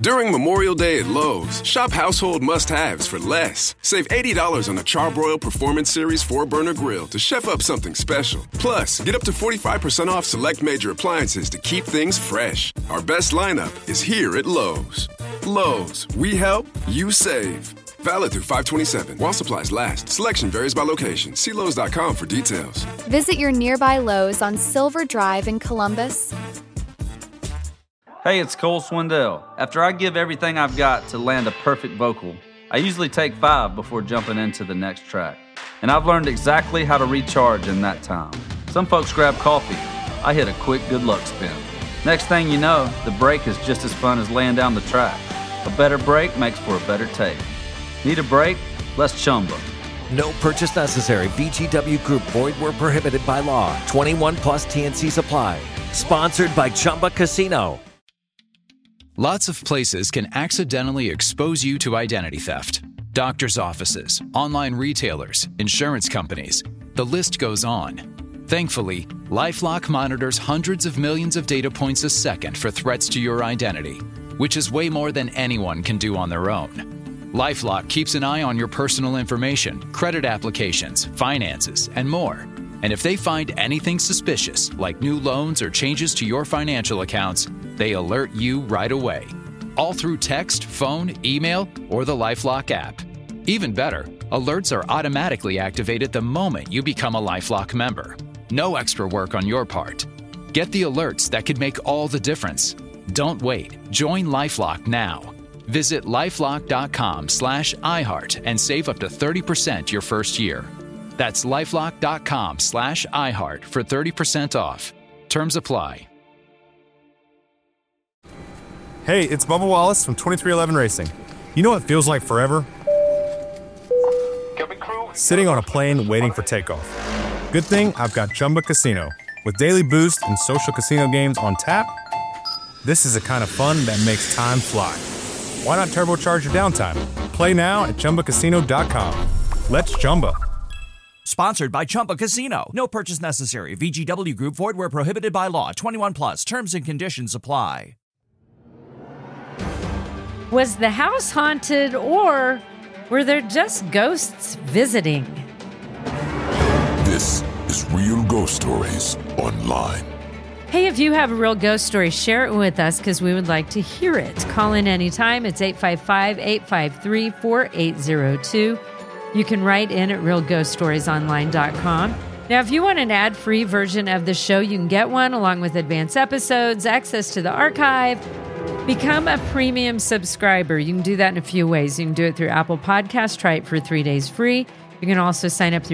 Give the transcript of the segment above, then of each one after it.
During Memorial Day at Lowe's, shop household must-haves for less. Save $80 on a Charbroil Performance Series 4-burner grill to chef up something special. Plus, get up to 45% off select major appliances to keep things fresh. Our best lineup is here at Lowe's. Lowe's, we help, you save. Valid through 5/27. While supplies last. Selection varies by location. See Lowe's.com for details. Visit your nearby Lowe's on Silver Drive in Columbus. Hey, it's Cole Swindell. After I give everything I've got to land a perfect vocal, I usually take 5 before jumping into the next track. And I've learned exactly how to recharge in that time. Some folks grab coffee. I hit a quick good luck spin. Next thing you know, the break is just as fun as laying down the track. A better break makes for a better take. Need a break? Let's Chumba. No purchase necessary. VGW Group. Void where prohibited by law. 21 plus TNC Supply. Sponsored by Chumba Casino. Lots of places can accidentally expose you to identity theft. Doctors' offices, online retailers, insurance companies. The list goes on. Thankfully, LifeLock monitors hundreds of millions of data points a second for threats to your identity, which is way more than anyone can do on their own. LifeLock keeps an eye on your personal information, credit applications, finances, and more. And if they find anything suspicious, like new loans or changes to your financial accounts, they alert you right away. All through text, phone, email, or the LifeLock app. Even better, alerts are automatically activated the moment you become a LifeLock member. No extra work on your part. Get the alerts that could make all the difference. Don't wait. Join LifeLock now. Visit LifeLock.com/iHeart and save up to 30% your first year. That's LifeLock.com/iHeart for 30% off. Terms apply. Hey, it's Bubba Wallace from 2311 Racing. You know what feels like forever? Sitting on a plane waiting for takeoff. Good thing I've got Chumba Casino. With daily boost and social casino games on tap, this is the kind of fun that makes time fly. Why not turbocharge your downtime? Play now at ChumbaCasino.com. Let's Chumba. Sponsored by Chumba Casino. No purchase necessary. VGW Group. Void where prohibited by law. 21 plus. Terms and conditions apply. Was the house haunted, or were there just ghosts visiting? This is Real Ghost Stories Online. Hey, if you have a real ghost story, share it with us because we would like to hear it. Call in anytime. It's 855-853-4802. You can write in at realghoststoriesonline.com. Now, if you want an ad-free version of the show, you can get one along with advanced episodes, access to the archive. Become a premium subscriber. You can do that in a few ways. You can do it through Apple Podcasts. Try it for 3 days free. You can also sign up through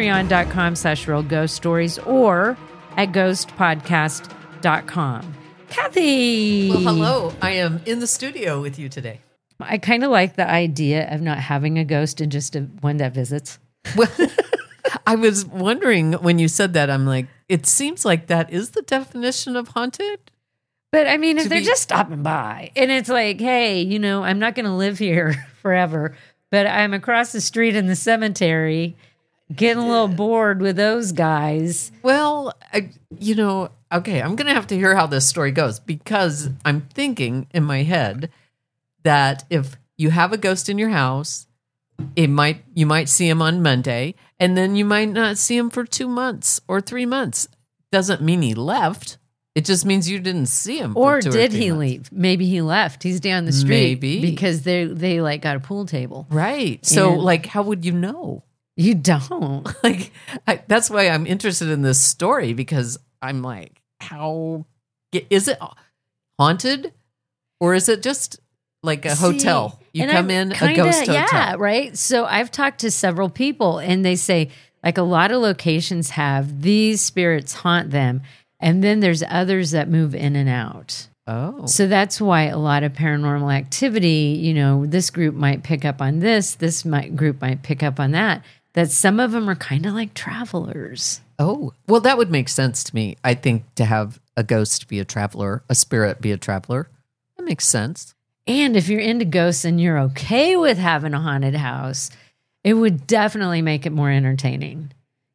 patreon.com/realghoststories or at ghostpodcast.com. Kathy! Well, hello. I am in the studio with you today. I kind of like the idea of not having a ghost and just one that visits. Well, I was wondering when you said that, I'm like, it seems like that is the definition of haunted. But I mean, if they're just stopping by and it's like, hey, you know, I'm not going to live here forever, but I'm across the street in the cemetery getting a little bored with those guys. Well, okay, I'm going to have to hear how this story goes because I'm thinking in my head that if you have a ghost in your house, you might see him on Monday and then you might not see him for 2 months or 3 months. Doesn't mean he left. It just means you didn't see him. Or for 2 did or 3 he months. leave? Maybe he left. He's down the street. Maybe. Because they like got a pool table. Right. So And like, how would you know? You don't. That's why I'm interested in this story because I'm like, how is it haunted or is it just like a hotel? You come in, a ghost hotel. Yeah, right. So I've talked to several people and they say like a lot of locations have these spirits haunt them. And then there's others that move in and out. Oh. So that's why a lot of paranormal activity, this group might pick up on this group might pick up on that some of them are kind of like travelers. Oh, well, that would make sense to me. I think to have a ghost be a traveler, a spirit be a traveler, that makes sense. And if you're into ghosts and you're okay with having a haunted house, it would definitely make it more entertaining.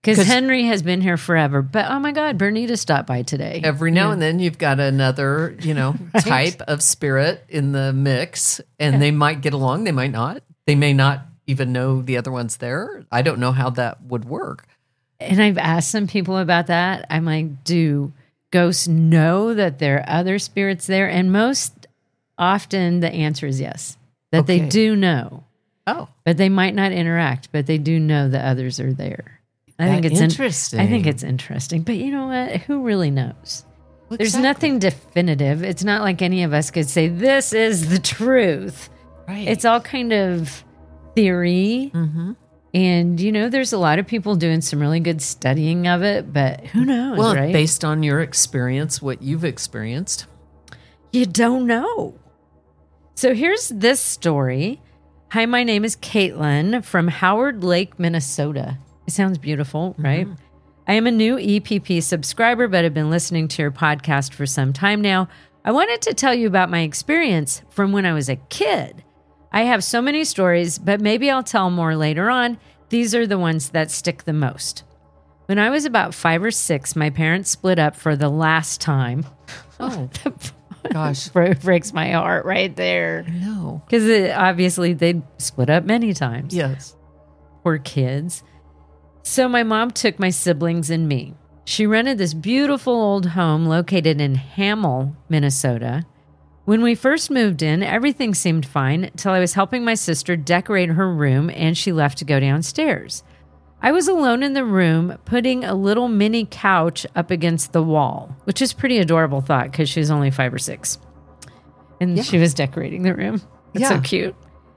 Because Henry has been here forever. But, oh my God, Bernita stopped by today. Every now and then you've got another, Right. type of spirit in the mix, and they might get along. They might not. They may not even know the other one's there. I don't know how that would work. And I've asked some people about that. I'm like, do ghosts know that there are other spirits there? And most often the answer is yes, that they do know. Oh. But they might not interact, but they do know that others are there. I think it's interesting. I think it's interesting. But you know what? Who really knows? Well, There's exactly. nothing definitive. It's not like any of us could say, this is the truth. Right. It's all kind of theory. Mm-hmm. And, there's a lot of people doing some really good studying of it, but who knows, Well, right? based on your experience, what you've experienced. You don't know. So here's this story. Hi, my name is Caitlin from Howard Lake, Minnesota. It sounds beautiful, right? I am a new EPP subscriber, but I've been listening to your podcast for some time now. I wanted to tell you about my experience from when I was a kid. I have so many stories, but maybe I'll tell more later on. These are the ones that stick the most. When I was about 5 or 6, my parents split up for the last time. Oh, gosh. Breaks my heart right there. No. Because obviously they'd split up many times. Yes. Poor kids. So my mom took my siblings and me. She rented this beautiful old home located in Hamel, Minnesota. When we first moved in, everything seemed fine until I was helping my sister decorate her room and she left to go downstairs. I was alone in the room putting a little mini couch up against the wall, which is pretty adorable thought because she was only 5 or 6. And she was decorating the room. It's so cute.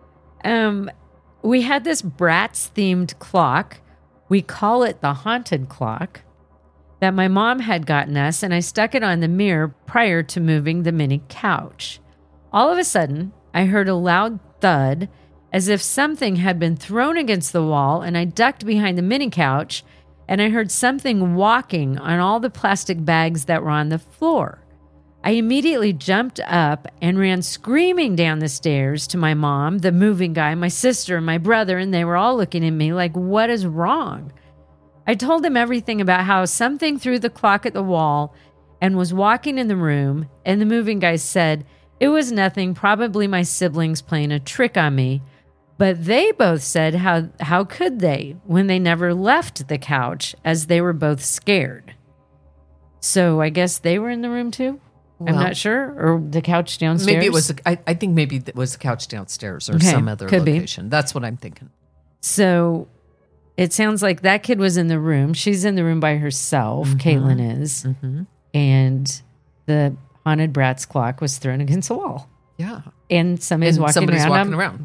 We had this Bratz-themed clock. We call it the haunted clock that my mom had gotten us, and I stuck it on the mirror prior to moving the mini couch. All of a sudden, I heard a loud thud as if something had been thrown against the wall, and I ducked behind the mini couch, and I heard something walking on all the plastic bags that were on the floor. I immediately jumped up and ran screaming down the stairs to my mom, the moving guy, my sister, and my brother, and they were all looking at me like, what is wrong? I told them everything about how something threw the clock at the wall and was walking in the room, and the moving guy said, it was nothing, probably my siblings playing a trick on me. But they both said, how could they, when they never left the couch, as they were both scared. So I guess they were in the room too? I'm not sure. Or the couch downstairs? Maybe it was, I think maybe it was the couch downstairs or some other location. That's what I'm thinking. So it sounds like that kid was in the room. She's in the room by herself. Caitlin is. And the haunted Bratz clock was thrown against the wall. Yeah. And somebody's walking around.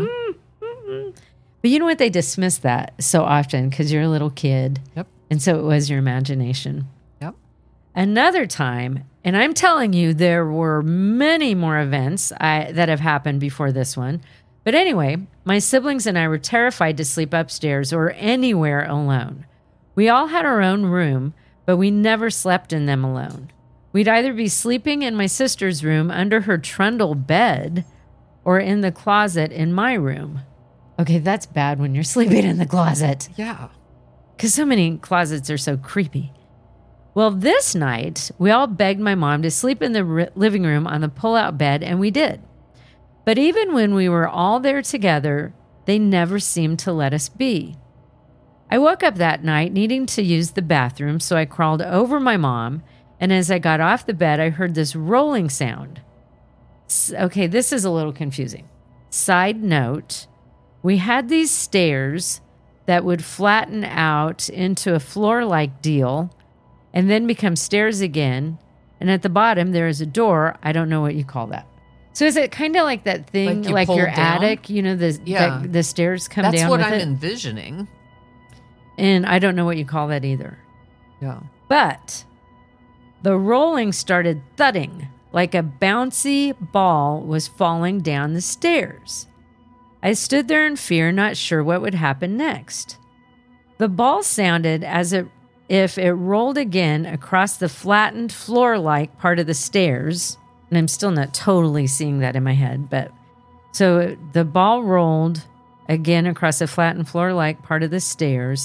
But you know what? They dismiss that so often because you're a little kid. Yep. And so it was your imagination. Yep. Another time, and I'm telling you, there were many more events that have happened before this one. But anyway, my siblings and I were terrified to sleep upstairs or anywhere alone. We all had our own room, but we never slept in them alone. We'd either be sleeping in my sister's room under her trundle bed or in the closet in my room. Okay, that's bad when you're sleeping in the closet. Yeah. Because so many closets are so creepy. Well, this night, we all begged my mom to sleep in the living room on the pull-out bed, and we did. But even when we were all there together, they never seemed to let us be. I woke up that night needing to use the bathroom, so I crawled over my mom, and as I got off the bed, I heard this rolling sound. Okay, this is a little confusing. Side note, we had these stairs that would flatten out into a floor-like deal and then become stairs again. And at the bottom, there is a door. I don't know what you call that. So is it kind of like that thing, like your attic? You know, the stairs come down. That's what I'm it? envisioning. And I don't know what you call that either. Yeah. But the rolling started thudding like a bouncy ball was falling down the stairs. I stood there in fear, not sure what would happen next. The ball sounded as if it rolled again across the flattened floor-like part of the stairs. And I'm still not totally seeing that in my head, but so the ball rolled again across the flattened floor-like part of the stairs.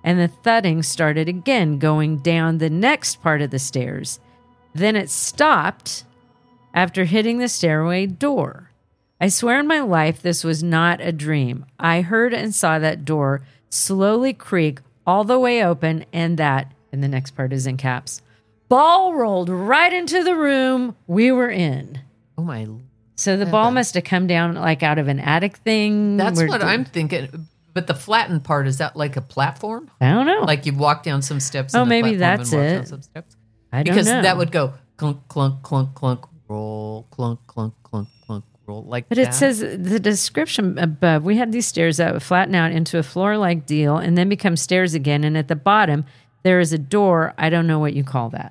and the thudding started again going down the next part of the stairs. Then it stopped after hitting the stairway door. I swear on my life this was not a dream. I heard and saw that door slowly creak all the way open, and the next part is in caps, ball rolled right into the room we were in. Oh my. So the ball must have come down like out of an attic thing. That's what I'm thinking. But the flattened part, is that like a platform? I don't know. Like you walk down some steps. Oh, in the maybe platform that's and walk it. down some steps? I don't because know. that would go clunk, clunk, clunk, clunk, roll, clunk, clunk, clunk, clunk, roll, like But that. it says the description above, we had these stairs that would flatten out into a floor-like deal and then become stairs again. And at the bottom, there is a door. I don't know what you call that.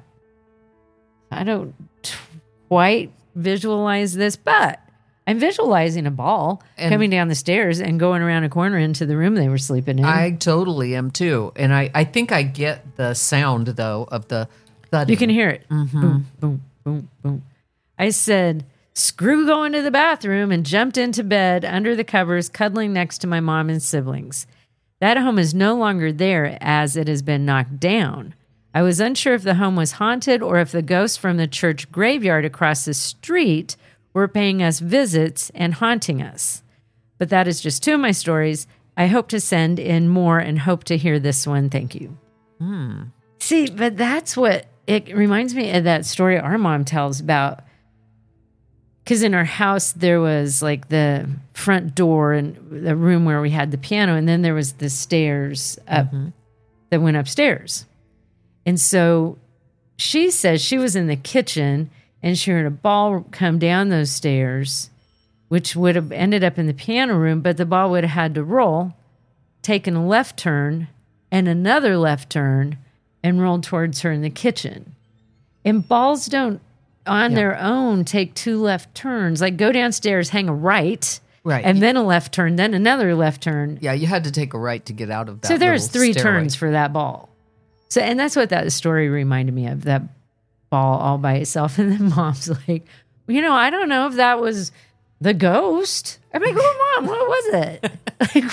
I don't quite visualize this, but I'm visualizing a ball coming down the stairs and going around a corner into the room they were sleeping in. I totally am too. And I think I get the sound, though, of the thudding. You can hear it. Boom, boom, boom, boom. I said, screw going to the bathroom, and jumped into bed under the covers, cuddling next to my mom and siblings. That home is no longer there as it has been knocked down. I was unsure if the home was haunted or if the ghosts from the church graveyard across the street were paying us visits and haunting us. But that is just two of my stories. I hope to send in more and hope to hear this one. Thank you. See, but that's what it reminds me of, that story our mom tells about. Because in our house, there was like the front door and the room where we had the piano, and then there was the stairs up that went upstairs. And so she says she was in the kitchen and she heard a ball come down those stairs, which would have ended up in the piano room, but the ball would have had to roll, taken a left turn and another left turn, and rolled towards her in the kitchen. And balls don't, on their own, take two left turns. Like go downstairs, hang a right, and then a left turn, then another left turn. Yeah, you had to take a right to get out of that. So there's little three stairway. turns for that ball. So, and that's what that story reminded me of, that ball all by itself. And then mom's like, you know, I don't know if that was the ghost. I'm like, oh, Mom, what was it? Like,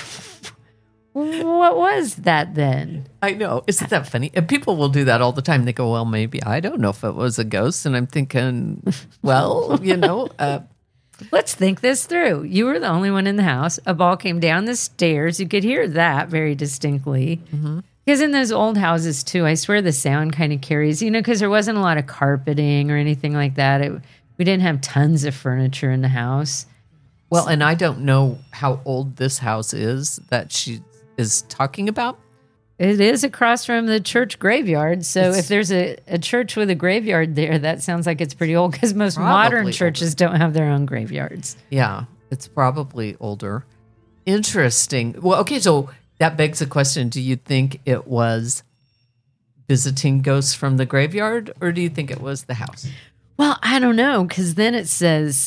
what was that then? I know. Isn't that funny? And people will do that all the time. They go, well, maybe, I don't know if it was a ghost. And I'm thinking, well, you know. Let's think this through. You were the only one in the house. A ball came down the stairs. You could hear that very distinctly. Because in those old houses, too, I swear the sound kind of carries, you know, because there wasn't a lot of carpeting or anything like that. We didn't have tons of furniture in the house. Well, and I don't know how old this house is that she is talking about. It is across from the church graveyard. So if there's a church with a graveyard there, that sounds like it's pretty old, because most modern churches don't have their own graveyards. Yeah, it's probably older. Interesting. Well, okay, so that begs the question, do you think it was visiting ghosts from the graveyard, or do you think it was the house? Well, I don't know, because then it says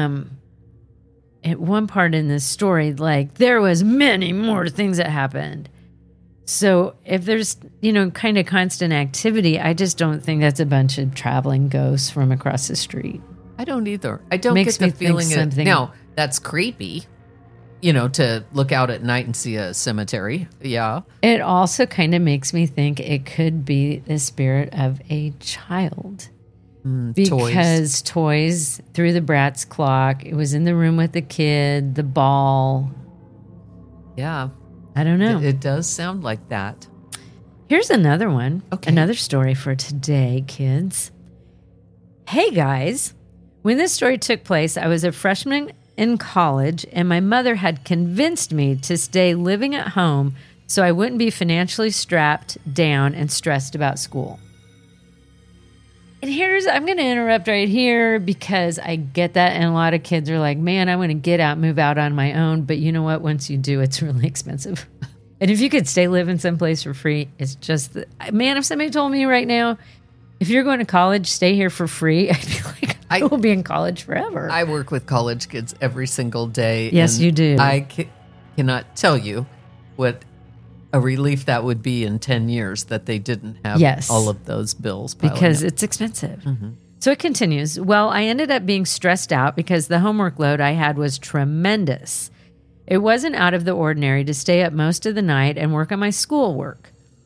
at one part in this story, like, there was many more things that happened. So if there's, you know, kind of constant activity, I just don't think that's a bunch of traveling ghosts from across the street. I don't either. I don't Makes get me the feeling think something. Now, that's creepy, you know, to look out at night and see a cemetery. Yeah. It also kind of makes me think it could be the spirit of a child. Because toys through the Bratz clock. It was in the room with the kid, the ball. Yeah. I don't know. It does sound like that. Here's another one. Okay. Another story for today, kids. Hey, guys. When this story took place, I was a freshman in college, and my mother had convinced me to stay living at home so I wouldn't be financially strapped down and stressed about school. And I'm going to interrupt right here, because I get that. And a lot of kids are like, man, I want to get out, move out on my own. But you know what? Once you do, it's really expensive. And if you could stay living someplace for free, it's just, man, if somebody told me right now, if you're going to college, stay here for free, I'd be like, I will be in college forever. I work with college kids every single day. Yes, you do. I cannot tell you what a relief that would be in 10 years that they didn't have all of those bills. Because it's expensive. Mm-hmm. So it continues. Well, I ended up being stressed out because the homework load I had was tremendous. It wasn't out of the ordinary to stay up most of the night and work on my schoolwork.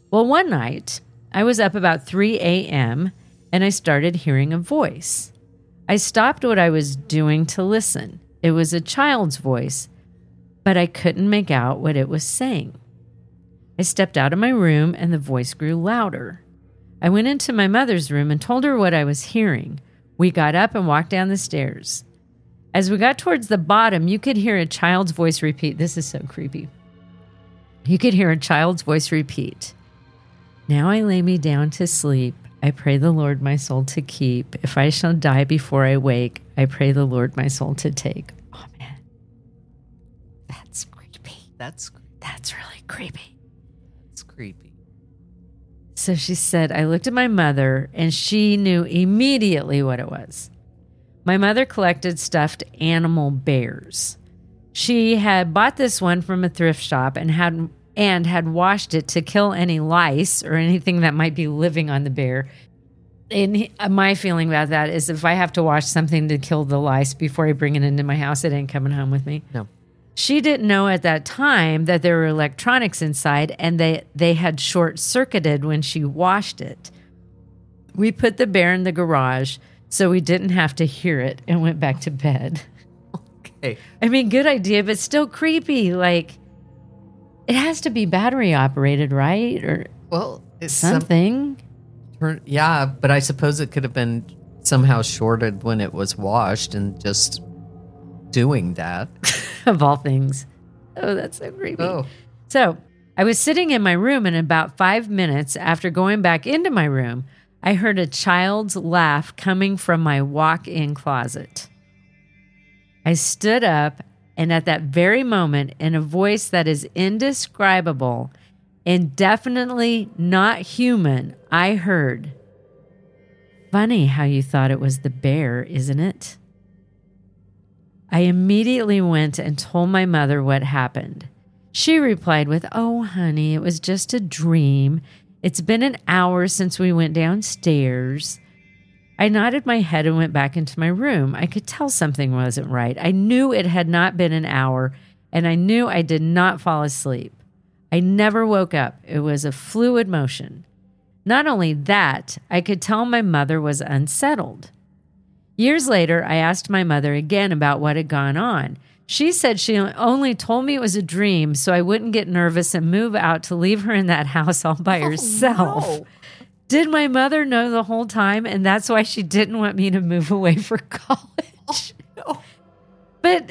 Well, one night, I was up about 3 a.m. and I started hearing a voice. I stopped what I was doing to listen. It was a child's voice, but I couldn't make out what it was saying. I stepped out of my room and the voice grew louder. I went into my mother's room and told her what I was hearing. We got up and walked down the stairs. As we got towards the bottom, you could hear a child's voice repeat. This is so creepy. You could hear a child's voice repeat. Now I lay me down to sleep. I pray the Lord my soul to keep. If I shall die before I wake, I pray the Lord my soul to take. Oh, man. That's creepy. That's really creepy. It's creepy. So she said, I looked at my mother and she knew immediately what it was. My mother collected stuffed animal bears. She had bought this one from a thrift shop and had washed it to kill any lice or anything that might be living on the bear. And my feeling about that is if I have to wash something to kill the lice before I bring it into my house, it ain't coming home with me. No. She didn't know at that time that there were electronics inside and they had short-circuited when she washed it. We put the bear in the garage so we didn't have to hear it and went back to bed. Okay. I mean, good idea, but still creepy. Like, it has to be battery operated, right? Or it's something. Yeah, but I suppose it could have been somehow shorted when it was washed and just doing that. Of all things. Oh, that's so creepy. Oh. So I was sitting in my room, and about 5 minutes after going back into my room, I heard a child's laugh coming from my walk-in closet. I stood up, and at that very moment, in a voice that is indescribable and definitely not human, I heard, "Funny how you thought it was the bear, isn't it?" I immediately went and told my mother what happened. She replied with, "Oh, honey, it was just a dream. It's been an hour since we went downstairs." I nodded my head and went back into my room. I could tell something wasn't right. I knew it had not been an hour, and I knew I did not fall asleep. I never woke up. It was a fluid motion. Not only that, I could tell my mother was unsettled. Years later, I asked my mother again about what had gone on. She said she only told me it was a dream so I wouldn't get nervous and move out to leave her in that house all by herself. No. Did my mother know the whole time, and that's why she didn't want me to move away for college? No. But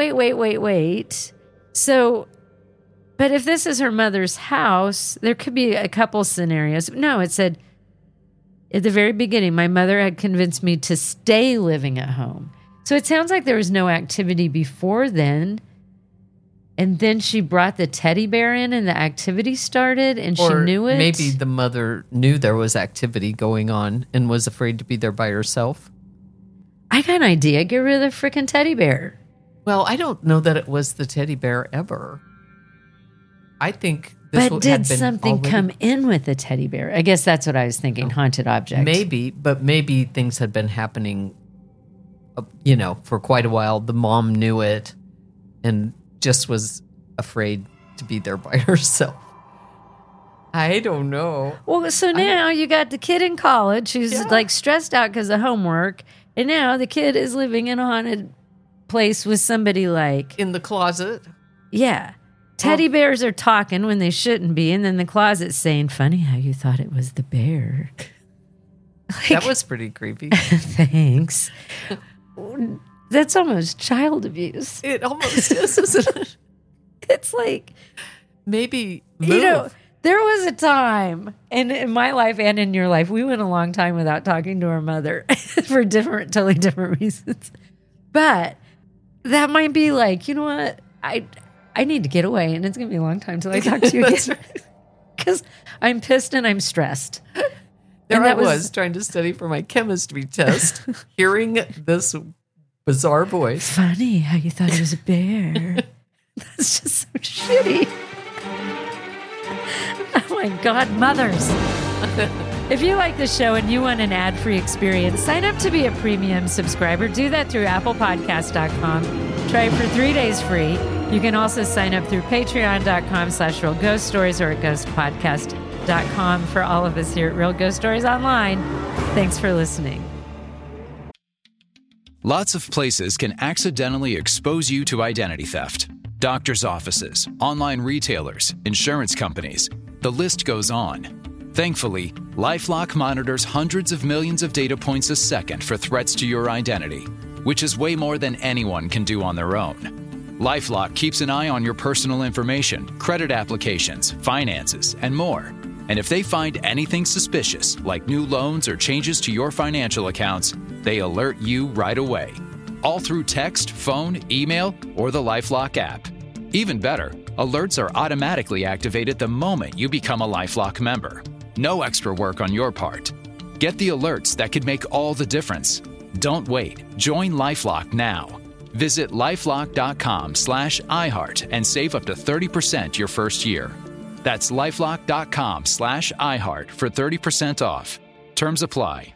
wait. So, but if this is her mother's house, there could be a couple scenarios. No, it said at the very beginning, my mother had convinced me to stay living at home. So it sounds like there was no activity before then. And then she brought the teddy bear in and the activity started and she knew it. Maybe the mother knew there was activity going on and was afraid to be there by herself. I got an idea. Get rid of the freaking teddy bear. Well, I don't know that it was the teddy bear ever. I think this But did something come in with the teddy bear? I guess that's what I was thinking, haunted object. Maybe, but maybe things had been happening, for quite a while. The mom knew it and just was afraid to be there by herself. I don't know. Well, so now you got the kid in college who's like stressed out because of homework, and now the kid is living in a haunted place with somebody like in the closet. Yeah. Teddy bears are talking when they shouldn't be, and then the closet's saying, "Funny how you thought it was the bear." That was pretty creepy. Thanks. That's almost child abuse. It almost is, isn't it? It's like maybe there was a time in my life and in your life, we went a long time without talking to our mother for totally different reasons. But that might be like, you know what? I need to get away, and it's going to be a long time till I talk to you again. Because I'm pissed and I'm stressed. There I was trying to study for my chemistry test, hearing this bizarre voice. Funny how you thought it was a bear. That's just so shitty. Oh my God, mothers. If you like the show and you want an ad-free experience, sign up to be a premium subscriber. Do that through applepodcast.com. Try it for 3 days free. You can also sign up through patreon.com/realghoststories or at Ghost Podcast. Lifelock.com for all of us here at Real Ghost Stories Online. Thanks for listening. Lots of places can accidentally expose you to identity theft. Doctors' offices, online retailers, insurance companies. The list goes on. Thankfully, LifeLock monitors hundreds of millions of data points a second for threats to your identity, which is way more than anyone can do on their own. LifeLock keeps an eye on your personal information, credit applications, finances, and more. And if they find anything suspicious, like new loans or changes to your financial accounts, they alert you right away. All through text, phone, email, or the LifeLock app. Even better, alerts are automatically activated the moment you become a LifeLock member. No extra work on your part. Get the alerts that could make all the difference. Don't wait. Join LifeLock now. Visit lifelock.com/iHeart and save up to 30% your first year. That's lifelock.com/iHeart for 30% off. Terms apply.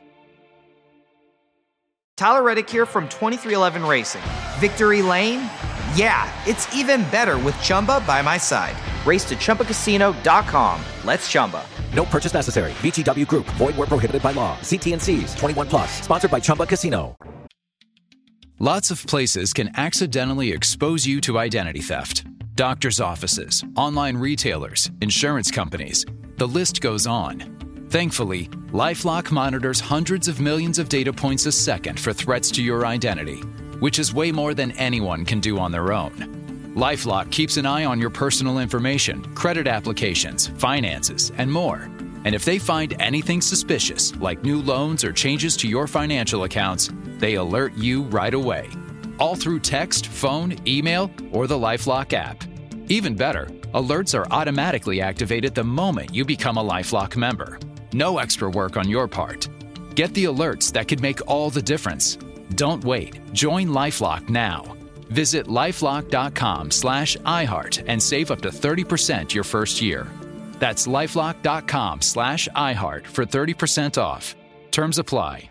Tyler Reddick here from 2311 Racing. Victory Lane? Yeah, it's even better with Chumba by my side. Race to ChumbaCasino.com. Let's Chumba. No purchase necessary. VGW Group. Void where prohibited by law. See T&Cs. 21 plus. Sponsored by Chumba Casino. Lots of places can accidentally expose you to identity theft. Doctors' offices, online retailers, insurance companies. The list goes on. Thankfully, LifeLock monitors hundreds of millions of data points a second for threats to your identity, which is way more than anyone can do on their own. LifeLock keeps an eye on your personal information, credit applications, finances, and more. And if they find anything suspicious, like new loans or changes to your financial accounts, they alert you right away. All through text, phone, email, or the LifeLock app. Even better, alerts are automatically activated the moment you become a LifeLock member. No extra work on your part. Get the alerts that could make all the difference. Don't wait. Join LifeLock now. Visit lifelock.com/iHeart and save up to 30% your first year. That's lifelock.com/iHeart for 30% off. Terms apply.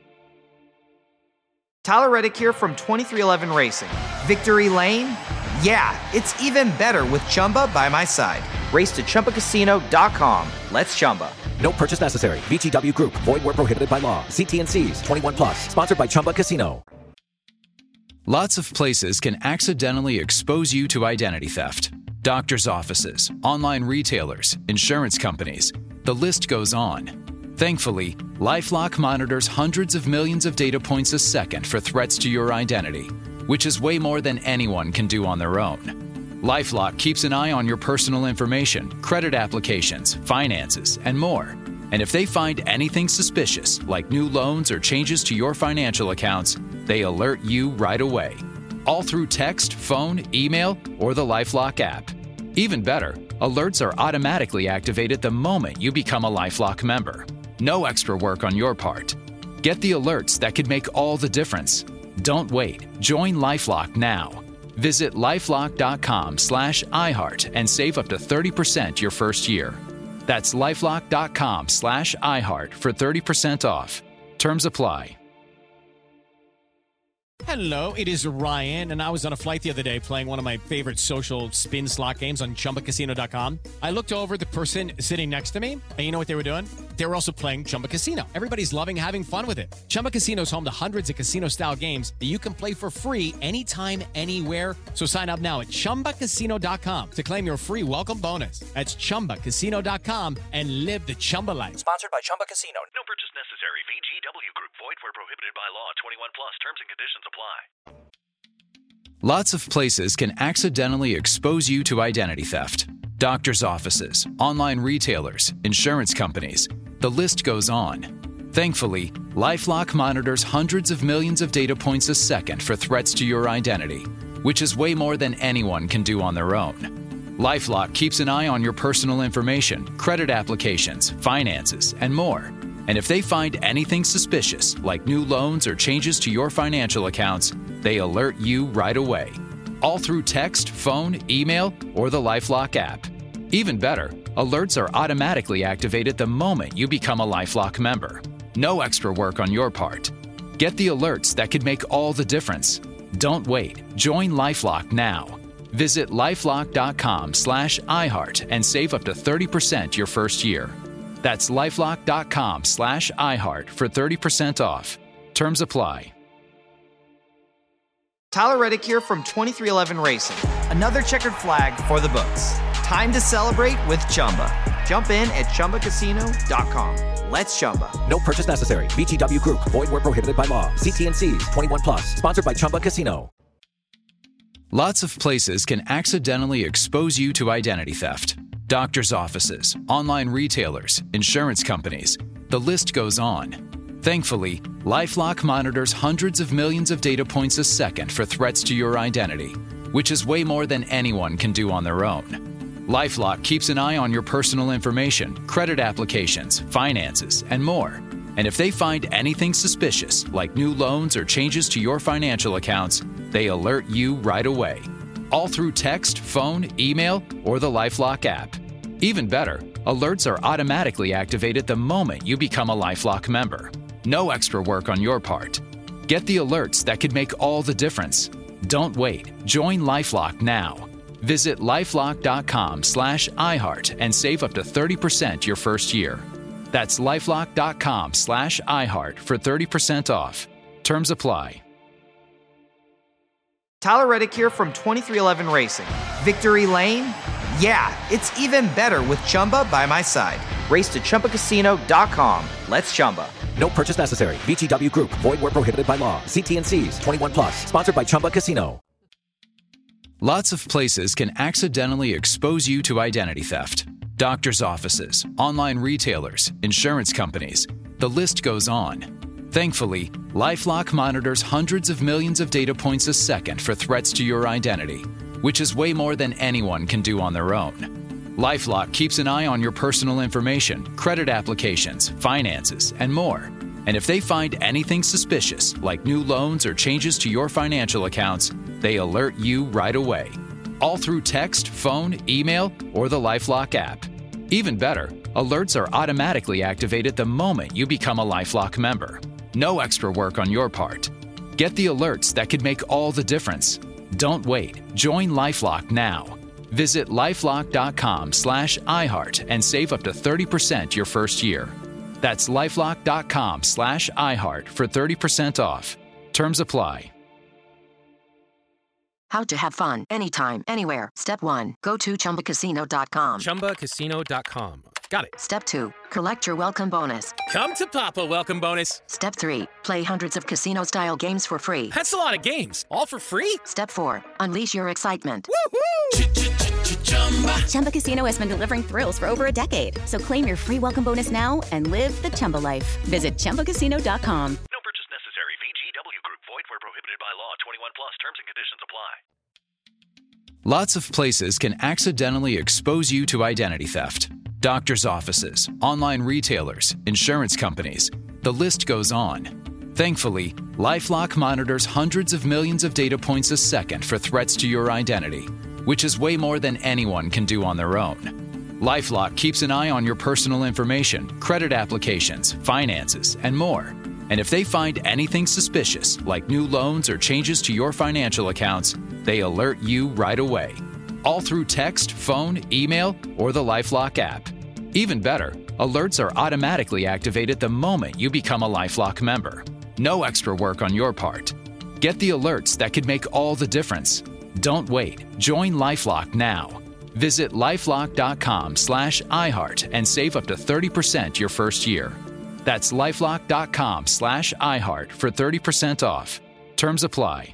Tyler Reddick here from 2311 Racing. Victory Lane? Yeah, it's even better with Chumba by my side. Race to ChumbaCasino.com. Let's Chumba. No purchase necessary. VGW Group. Void where prohibited by law. See T&Cs. 21 plus. Sponsored by Chumba Casino. Lots of places can accidentally expose you to identity theft. Doctors' offices, online retailers, insurance companies. The list goes on. Thankfully, LifeLock monitors hundreds of millions of data points a second for threats to your identity, which is way more than anyone can do on their own. LifeLock keeps an eye on your personal information, credit applications, finances, and more. And if they find anything suspicious, like new loans or changes to your financial accounts, they alert you right away. All through text, phone, email, or the LifeLock app. Even better, alerts are automatically activated the moment you become a LifeLock member. No extra work on your part. Get the alerts that could make all the difference. Don't wait. Join LifeLock now. Visit lifelock.com/iHeart and save up to 30% your first year. That's lifelock.com/iHeart for 30% off. Terms apply. Hello, it is Ryan, and I was on a flight the other day playing one of my favorite social spin slot games on ChumbaCasino.com. I looked over the person sitting next to me, and you know what they were doing? They were also playing Chumba Casino. Everybody's loving having fun with it. Chumba Casino is home to hundreds of casino-style games that you can play for free anytime, anywhere. So sign up now at ChumbaCasino.com to claim your free welcome bonus. That's ChumbaCasino.com and live the Chumba life. Sponsored by Chumba Casino. No purchase necessary. VGW Group. Void where prohibited by law. 21 plus. Terms and conditions apply. Lots of places can accidentally expose you to identity theft. Doctors' offices, online retailers, insurance companies. The list goes on. Thankfully, LifeLock monitors hundreds of millions of data points a second for threats to your identity, which is way more than anyone can do on their own. LifeLock keeps an eye on your personal information, credit applications, finances, and more. And if they find anything suspicious, like new loans or changes to your financial accounts, they alert you right away. All through text, phone, email, or the LifeLock app. Even better, alerts are automatically activated the moment you become a LifeLock member. No extra work on your part. Get the alerts that could make all the difference. Don't wait. Join LifeLock now. Visit LifeLock.com/iHeart and save up to 30% your first year. That's LifeLock.com/iHeart for 30% off. Terms apply. Tyler Reddick here from 2311 Racing. Another checkered flag for the books. Time to celebrate with Chumba. Jump in at ChumbaCasino.com. Let's Chumba. No purchase necessary. VGW Group. Void where prohibited by law. See T&Cs. 21 plus. Sponsored by Chumba Casino. Lots of places can accidentally expose you to identity theft. Doctors' offices, online retailers, insurance companies. The list goes on. Thankfully, LifeLock monitors hundreds of millions of data points a second for threats to your identity, which is way more than anyone can do on their own. LifeLock keeps an eye on your personal information, credit applications, finances, and more. And if they find anything suspicious, like new loans or changes to your financial accounts, they alert you right away. All through text, phone, email, or the LifeLock app. Even better, alerts are automatically activated the moment you become a LifeLock member. No extra work on your part. Get the alerts that could make all the difference. Don't wait. Join LifeLock now. Visit LifeLock.com/iHeart and save up to 30% your first year. That's LifeLock.com/iHeart for 30% off. Terms apply. Tyler Reddick here from 2311 Racing. Victory Lane? Yeah, it's even better with Chumba by my side. Race to ChumbaCasino.com. Let's Chumba. No purchase necessary. VGW Group. Void where prohibited by law. See T&Cs. 21 plus. Sponsored by Chumba Casino. Lots of places can accidentally expose you to identity theft. Doctors' offices, online retailers, insurance companies. The list goes on. Thankfully, LifeLock monitors hundreds of millions of data points a second for threats to your identity, which is way more than anyone can do on their own. LifeLock keeps an eye on your personal information, credit applications, finances, and more. And if they find anything suspicious, like new loans or changes to your financial accounts, they alert you right away. All through text, phone, email, or the LifeLock app. Even better, alerts are automatically activated the moment you become a LifeLock member. No extra work on your part. Get the alerts that could make all the difference. Don't wait. Join LifeLock now. Visit LifeLock.com/iHeart and save up to 30% your first year. That's LifeLock.com/iHeart for 30% off. Terms apply. How to have fun anytime, anywhere. Step 1. Go to ChumbaCasino.com. ChumbaCasino.com. Got it. Step 2. Collect your welcome bonus. Come to Papa welcome bonus. Step 3. Play hundreds of casino-style games for free. That's a lot of games. All for free? Step 4. Unleash your excitement. Woohoo! Chumba Casino has been delivering thrills for over a decade. So claim your free welcome bonus now and live the Chumba life. Visit ChumbaCasino.com. No purchase necessary. VGW Group. Void where prohibited by law. 21 plus. Terms and conditions apply. Lots of places can accidentally expose you to identity theft. Doctors' offices, online retailers, insurance companies. The list goes on. Thankfully, LifeLock monitors hundreds of millions of data points a second for threats to your identity, which is way more than anyone can do on their own. LifeLock keeps an eye on your personal information, credit applications, finances, and more. And if they find anything suspicious, like new loans or changes to your financial accounts, they alert you right away. All through text, phone, email, or the LifeLock app. Even better, alerts are automatically activated the moment you become a LifeLock member. No extra work on your part. Get the alerts that could make all the difference. Don't wait. Join LifeLock now. Visit LifeLock.com/iHeart and save up to 30% your first year. That's LifeLock.com/iHeart for 30% off. Terms apply.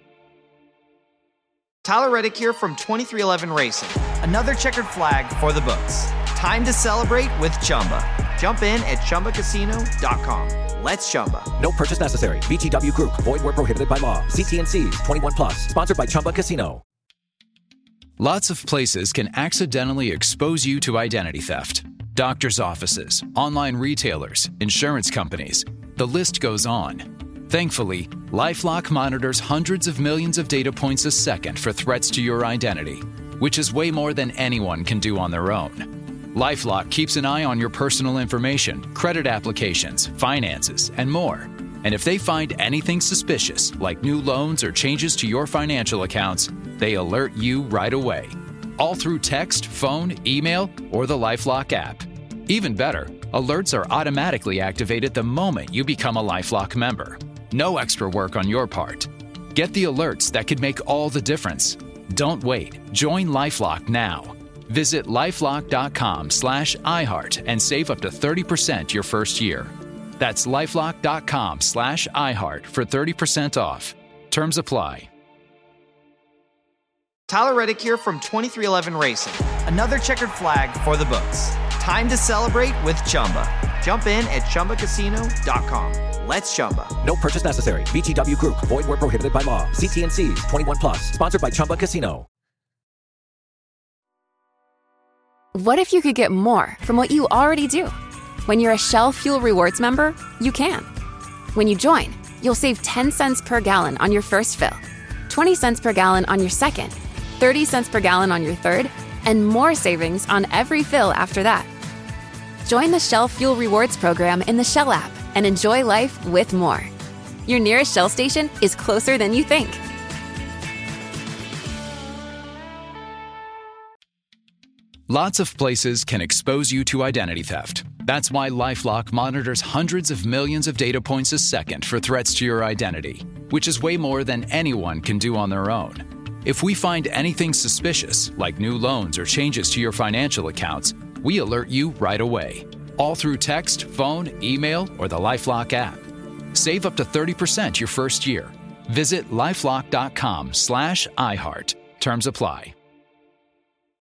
Tyler Reddick here from 2311 Racing. Another checkered flag for the books. Time to celebrate with Chumba. Jump in at ChumbaCasino.com. Let's Chumba. No purchase necessary. VGW Group. Void where prohibited by law. See T&Cs. 21 plus. Sponsored by Chumba Casino. Lots of places can accidentally expose you to identity theft. Doctors' offices, online retailers, insurance companies. The list goes on. Thankfully, LifeLock monitors hundreds of millions of data points a second for threats to your identity, which is way more than anyone can do on their own. LifeLock keeps an eye on your personal information, credit applications, finances, and more. And if they find anything suspicious, like new loans or changes to your financial accounts, they alert you right away. All through text, phone, email, or the LifeLock app. Even better, alerts are automatically activated the moment you become a LifeLock member. No extra work on your part. Get the alerts that could make all the difference. Don't wait. Join LifeLock now. Visit lifelock.com/iHeart and save up to 30% your first year. That's lifelock.com/iHeart for 30% off. Terms apply. Tyler Reddick here from 2311 Racing. Another checkered flag for the books. Time to celebrate with Chumba. Jump in at ChumbaCasino.com. Let's Chumba. No purchase necessary. VGW Group. Void where prohibited by law. See T&Cs. 21 plus. Sponsored by Chumba Casino. What if you could get more from what you already do? When you're a Shell Fuel Rewards member, you can. When you join, you'll save 10 cents per gallon on your first fill, 20 cents per gallon on your second, 30 cents per gallon on your third, and more savings on every fill after that. Join the Shell Fuel Rewards program in the Shell app and enjoy life with more. Your nearest Shell station is closer than you think. Lots of places can expose you to identity theft. That's why LifeLock monitors hundreds of millions of data points a second for threats to your identity, which is way more than anyone can do on their own. If we find anything suspicious, like new loans or changes to your financial accounts, we alert you right away. All through text, phone, email, or the LifeLock app. Save up to 30% your first year. Visit lifelock.com/iHeart. Terms apply.